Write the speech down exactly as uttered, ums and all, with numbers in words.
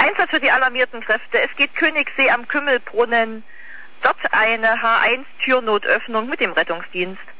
Einsatz für die alarmierten Kräfte. Es geht Königssee am Kümmelbrunnen. Dort eine H eins Türnotöffnung mit dem Rettungsdienst.